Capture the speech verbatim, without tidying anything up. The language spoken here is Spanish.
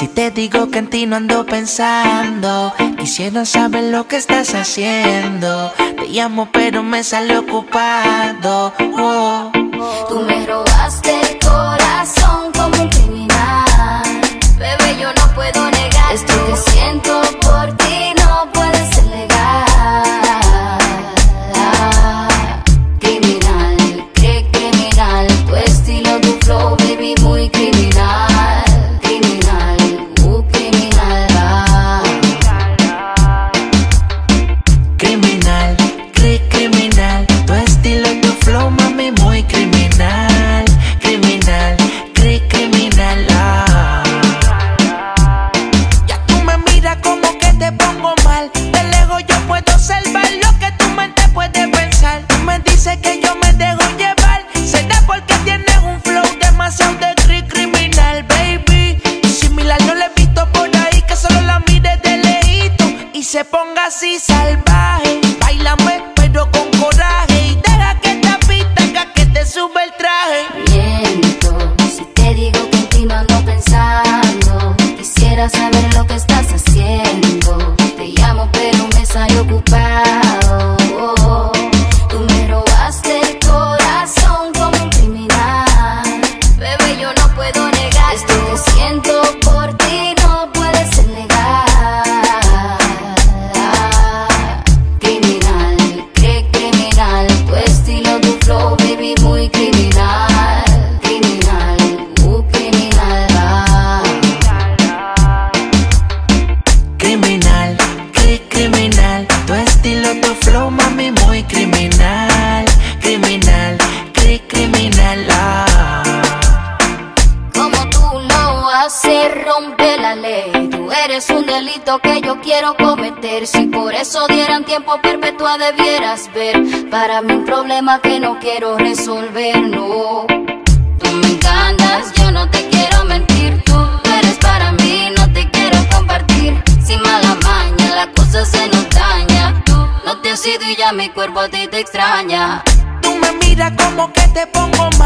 Si te digo que en ti no ando pensando, quisiera saber lo que estás haciendo. Te llamo pero me sale ocupado. Oh. Tú me robaste el corazón como un criminal. Bebé, yo no puedo negar esto que siento por ti, no puede ser legal. Criminal, qué criminal, tu estilo, tu flow, baby, muy criminal. Criminal, uh, criminal. Ah. Criminal, cri criminal, tu estilo, tu flow, mami, muy criminal. Criminal, cri criminal. Ah. Ya tú me miras como que te pongo mal. De lejos yo puedo observar lo que tu mente puede pensar. Tú me dices que yo me dejo llevar. Será porque tienes un flow demasiado de cri criminal, baby. Similar no le he visto por ahí, que solo la mire de lejito y se ponga así salvaje. Báilame pero con coraje y deja que esta pista haga que te sube el traje. Miento si te digo que en ti no ando pensando. Quisiera saber lo que estás haciendo. Te llamo pero me sale ocupado. Tú me robaste el corazón como un criminal. Bebé, yo no puedo negar esto que siento por ti, no puede ser legal. Criminal, qué criminal, tu estilo, tu flow, baby, muy criminal. Criminal, uh, criminal. Ah. Criminal, cri criminal, tu estilo, tu flow, mami, muy criminal. Criminal, cri criminal. Ah. Como tú lo haces, rompe la ley. Tú eres un delito que yo quiero cometer. Si por eso dieran tiempo perpetua debieras ver. Para mí un problema que no quiero resolver, no. Tú me encantas, yo no te quiero mentir. Tú eres para mí, no te quiero compartir. Sin mala maña, la cosa se nos daña. Tú no te has ido y ya mi cuerpo a ti te extraña. Tú me miras como que te pongo mal.